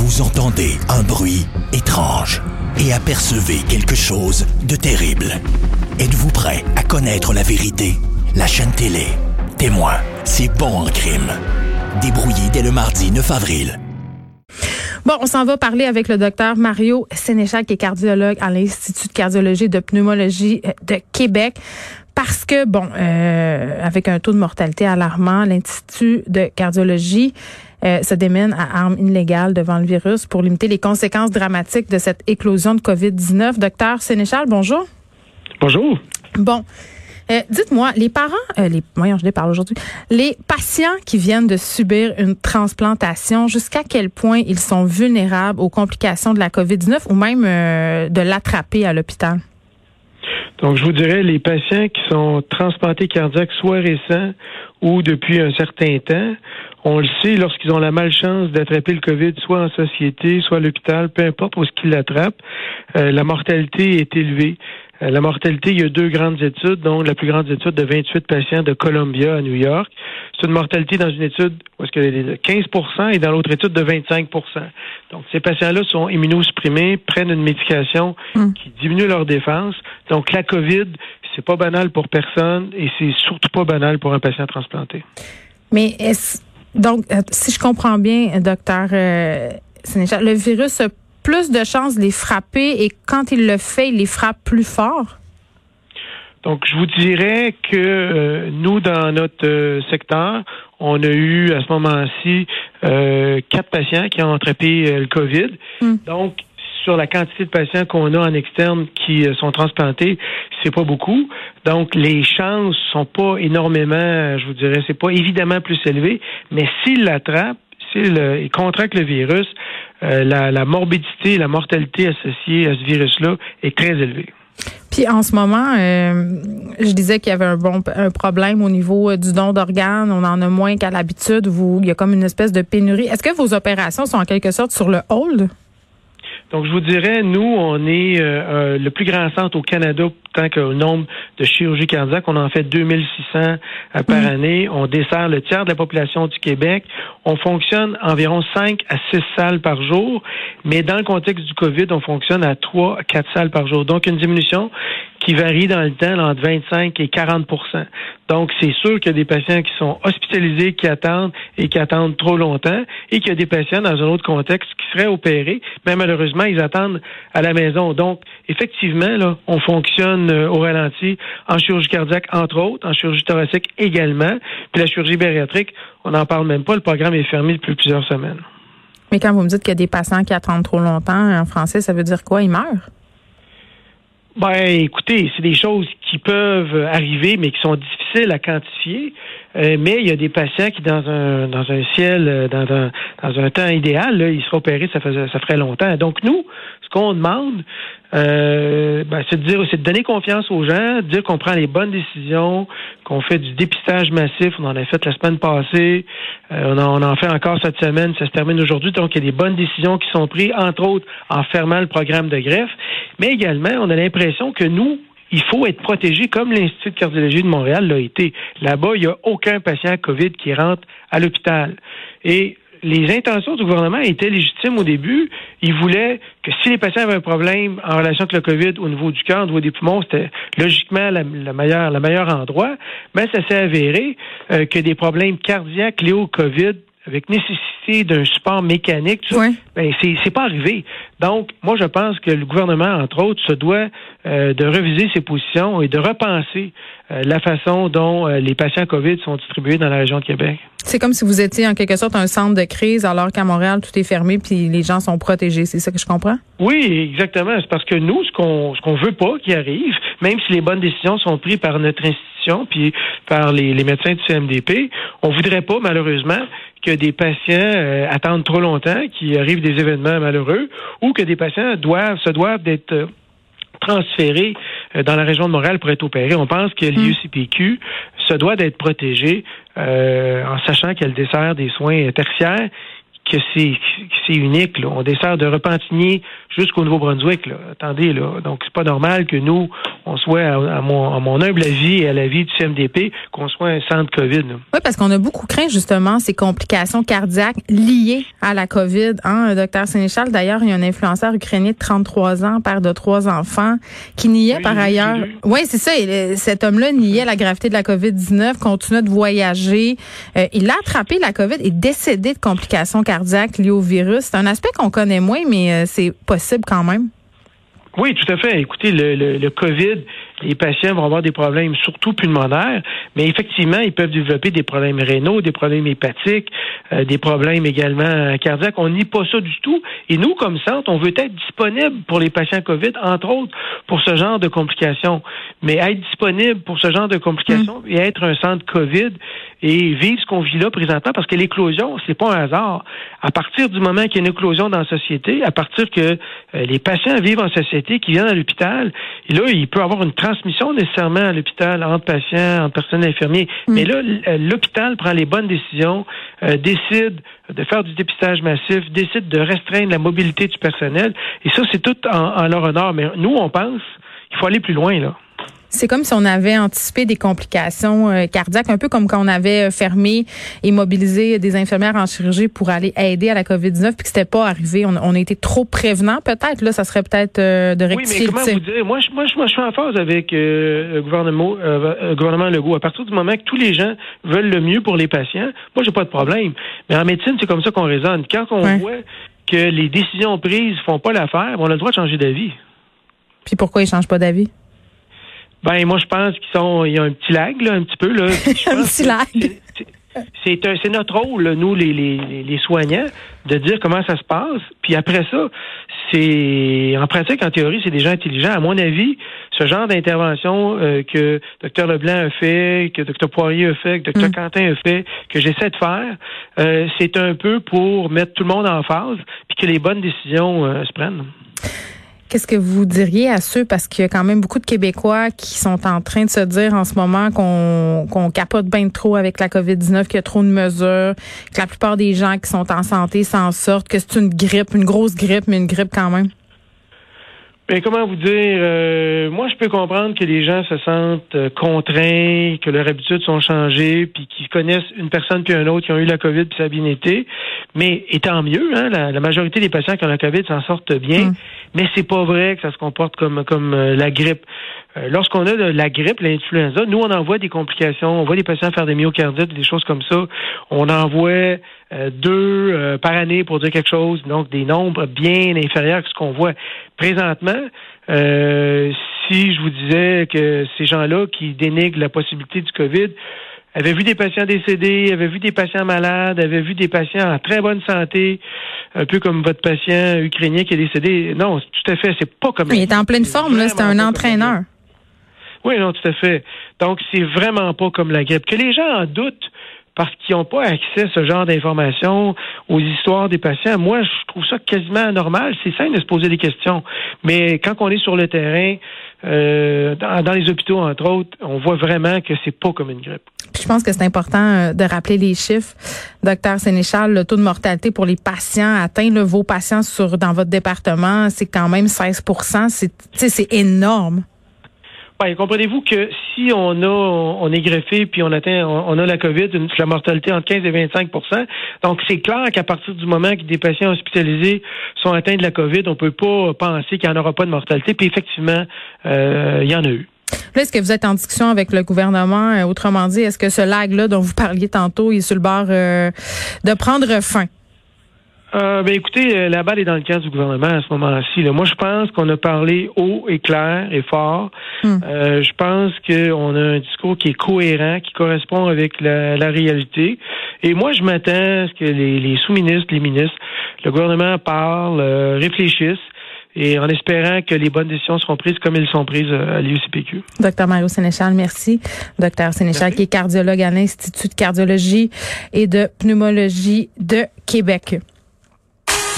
Vous entendez un bruit étrange et apercevez quelque chose de terrible. Êtes-vous prêt à connaître la vérité? La chaîne télé Témoin, c'est bon en crime. Débrouillé dès le mardi 9 avril. Bon, on s'en va parler avec le docteur Mario Sénéchal, qui est cardiologue à l'Institut de cardiologie et de pneumologie de Québec. Parce que, avec un taux de mortalité alarmant, l'Institut de cardiologie se démène à armes illégales devant le virus pour limiter les conséquences dramatiques de cette éclosion de COVID-19. Docteur Sénéchal, bonjour. Bonjour. Bon. Dites-moi, les parents, les patients qui viennent de subir une transplantation, jusqu'à quel point ils sont vulnérables aux complications de la COVID-19 ou même de l'attraper à l'hôpital? Donc, je vous dirais, les patients qui sont transplantés cardiaques, soit récents ou depuis un certain temps, on le sait, lorsqu'ils ont la malchance d'attraper le COVID, soit en société, soit à l'hôpital, peu importe où est-ce qu'ils l'attrapent, la mortalité est élevée. La mortalité, il y a 2 grandes études, dont la plus grande étude de 28 patients de Columbia à New York. C'est une mortalité dans une étude où est-ce qu'il y a de 15% et dans l'autre étude de 25%. Donc, ces patients-là sont immunosupprimés, prennent une médication qui diminue leur défense. Donc, la COVID, c'est pas banal pour personne et c'est surtout pas banal pour un patient transplanté. Mais si je comprends bien, docteur Sénéchal, le virus a plus de chances de les frapper et quand il le fait, il les frappe plus fort? Donc, je vous dirais que nous, dans notre secteur, on a eu à ce moment-ci 4 patients qui ont attrapé le COVID. Donc, sur la quantité de patients qu'on a en externe qui sont transplantés, c'est pas beaucoup. Donc, les chances sont pas énormément, je vous dirais, c'est pas évidemment plus élevé, mais s'ils l'attrapent, s'ils contractent le virus, la morbidité, la mortalité associée à ce virus-là est très élevée. Puis en ce moment, je disais qu'il y avait un problème au niveau du don d'organes. On en a moins qu'à l'habitude. Il y a comme une espèce de pénurie. Est-ce que vos opérations sont en quelque sorte sur le hold? Donc, je vous dirais, nous, on est le plus grand centre au Canada tant qu'au nombre de chirurgies cardiaques. On en fait 2600 par année. On dessert le tiers de la population du Québec. On fonctionne environ 5 à 6 salles par jour. Mais dans le contexte du COVID, on fonctionne à 3 à 4 salles par jour. Donc, une diminution qui varie dans le temps entre 25 et 40%. Donc, c'est sûr qu'il y a des patients qui sont hospitalisés, qui attendent trop longtemps, et qu'il y a des patients dans un autre contexte qui seraient opérés, mais malheureusement, ils attendent à la maison. Donc, effectivement, là, on fonctionne au ralenti en chirurgie cardiaque, entre autres, en chirurgie thoracique également, puis la chirurgie bariatrique, on n'en parle même pas, le programme est fermé depuis plusieurs semaines. Mais quand vous me dites qu'il y a des patients qui attendent trop longtemps, en français, ça veut dire quoi? Ils meurent? Écoutez, c'est des choses qui peuvent arriver, mais qui sont difficiles à quantifier. Mais il y a des patients qui, dans un temps idéal, là, ils seraient opérés, ça ferait longtemps. Donc, nous, ce qu'on demande, c'est de donner confiance aux gens, de dire qu'on prend les bonnes décisions, qu'on fait du dépistage massif. On en a fait la semaine passée. On en fait encore cette semaine. Ça se termine aujourd'hui. Donc, il y a des bonnes décisions qui sont prises, entre autres, en fermant le programme de greffe. Mais également, on a l'impression que nous, il faut être protégé comme l'Institut de cardiologie de Montréal l'a été. Là-bas, il n'y a aucun patient COVID qui rentre à l'hôpital. Et les intentions du gouvernement étaient légitimes au début. Ils voulaient que si les patients avaient un problème en relation avec le COVID au niveau du cœur, au niveau des poumons, c'était logiquement le meilleur endroit. Mais ça s'est avéré que des problèmes cardiaques liés au COVID avec nécessité d'un support mécanique, c'est pas arrivé. Donc, moi, je pense que le gouvernement, entre autres, se doit de reviser ses positions et de repenser la façon dont les patients COVID sont distribués dans la région de Québec. C'est comme si vous étiez en quelque sorte un centre de crise alors qu'à Montréal, tout est fermé puis les gens sont protégés. C'est ça que je comprends? Oui, exactement. C'est parce que nous, ce qu'on veut pas qui arrive, même si les bonnes décisions sont prises par notre institution puis par les médecins du CMDP, on voudrait pas, malheureusement, que des patients attendent trop longtemps, qu'il arrive des événements malheureux, ou que des patients se doivent d'être transférés dans la région de Montréal pour être opérés. On pense que l'IUCPQ se doit d'être protégé en sachant qu'elle dessert des soins tertiaires, que c'est unique. Là. On dessert de Repentigny jusqu'au Nouveau-Brunswick. Là. Attendez, là. Donc, c'est pas normal que nous, on soit, à mon humble avis et à l'avis du CMDP, qu'on soit un centre COVID. Là. Oui, parce qu'on a beaucoup craint, justement, ces complications cardiaques liées à la COVID. Docteur Sénéchal, d'ailleurs, il y a un influenceur ukrainien de 33 ans, père de 3 enfants, qui niait par ailleurs. Oui, c'est ça. Cet homme-là niait la gravité de la COVID-19, continuait de voyager. Il a attrapé la COVID et décédé de complications cardiaques liées au virus. C'est un aspect qu'on connaît moins, mais c'est possible quand même. Oui, tout à fait. Écoutez, le COVID, les patients vont avoir des problèmes surtout pulmonaires, mais effectivement, ils peuvent développer des problèmes rénaux, des problèmes hépatiques, des problèmes également cardiaques. On nie pas ça du tout. Et nous, comme centre, on veut être disponible pour les patients COVID, entre autres, pour ce genre de complications. Mais être disponible pour ce genre de complications et être un centre COVID et vivre ce qu'on vit là présentement, parce que l'éclosion, c'est pas un hasard. À partir du moment qu'il y a une éclosion dans la société, à partir que les patients vivent en société, qui viennent à l'hôpital, et là, il peut y avoir une transmission nécessairement à l'hôpital entre patients, entre personnel infirmier. Mais là, l'hôpital prend les bonnes décisions, décide de faire du dépistage massif, décide de restreindre la mobilité du personnel. Et ça, c'est tout en leur honneur. Mais nous, on pense qu'il faut aller plus loin, là. C'est comme si on avait anticipé des complications cardiaques, un peu comme quand on avait fermé et mobilisé des infirmières en chirurgie pour aller aider à la COVID-19, puis que c'était pas arrivé. On a été trop prévenant, peut-être. Là, ça serait peut-être de rectifier. Oui, mais comment vous dire? Moi, je suis en phase avec le gouvernement Legault. À partir du moment que tous les gens veulent le mieux pour les patients, moi, j'ai pas de problème. Mais en médecine, c'est comme ça qu'on raisonne. Quand on voit que les décisions prises font pas l'affaire, on a le droit de changer d'avis. Puis pourquoi ils changent pas d'avis? Ben, moi, je pense qu'il y a un petit lag, là, un petit peu, là. Un petit lag. C'est notre rôle, là, nous, les soignants, de dire comment ça se passe. Puis après ça, en pratique, en théorie, c'est des gens intelligents. À mon avis, ce genre d'intervention que Dr Leblanc a fait, que Dr Poirier a fait, que Dr Quentin a fait, que j'essaie de faire, c'est un peu pour mettre tout le monde en phase, puis que les bonnes décisions se prennent. Qu'est-ce que vous diriez à ceux, parce qu'il y a quand même beaucoup de Québécois qui sont en train de se dire en ce moment qu'on capote bien trop avec la COVID-19, qu'il y a trop de mesures, que la plupart des gens qui sont en santé s'en sortent, que c'est une grippe, une grosse grippe, mais une grippe quand même? Ben, comment vous dire, moi je peux comprendre que les gens se sentent contraints, que leurs habitudes sont changées, puis qu'ils connaissent une personne puis un autre qui ont eu la COVID puis ça a bien été. Mais et tant mieux, hein, la majorité des patients qui ont la COVID s'en sortent bien. Mais c'est pas vrai que ça se comporte comme la grippe. Lorsqu'on a de la grippe, l'influenza, nous on envoie des complications, on voit des patients faire des myocardites, des choses comme ça. On envoie 2 par année pour dire quelque chose, donc des nombres bien inférieurs que ce qu'on voit présentement. Si je vous disais que ces gens-là qui dénigrent la possibilité du COVID avaient vu des patients décédés, avaient vu des patients malades, avaient vu des patients en très bonne santé, un peu comme votre patient ukrainien qui est décédé. Non, tout à fait, c'est pas comme... Il est en pleine forme, là, c'est un entraîneur. Oui, non, tout à fait. Donc, c'est vraiment pas comme la grippe. Que les gens en doutent parce qu'ils n'ont pas accès à ce genre d'informations, aux histoires des patients, moi, je trouve ça quasiment anormal. C'est sain de se poser des questions. Mais quand on est sur le terrain, dans les hôpitaux, entre autres, on voit vraiment que c'est pas comme une grippe. Puis je pense que c'est important de rappeler les chiffres. Docteur Sénéchal, le taux de mortalité pour les patients atteints, là, vos patients dans votre département, c'est quand même 16 %. C'est énorme. Ben, comprenez-vous que si on est greffé puis on a la COVID, la mortalité entre 15 et 25 %. Donc, c'est clair qu'à partir du moment que des patients hospitalisés sont atteints de la COVID, on peut pas penser qu'il n'y en aura pas de mortalité. Puis effectivement, il y en a eu. Là, est-ce que vous êtes en discussion avec le gouvernement? Autrement dit, est-ce que ce lag-là dont vous parliez tantôt est sur le bord de prendre fin? Écoutez, la balle est dans le camp du gouvernement à ce moment-ci. Là. Moi, je pense qu'on a parlé haut et clair et fort. Je pense qu'on a un discours qui est cohérent, qui correspond avec la réalité. Et moi, je m'attends à ce que les sous-ministres, les ministres, le gouvernement parlent, réfléchissent, et en espérant que les bonnes décisions seront prises comme elles sont prises à l'IUCPQ. Docteur Mario Sénéchal, merci. Docteur Sénéchal, qui est cardiologue à l'Institut de cardiologie et de pneumologie de Québec.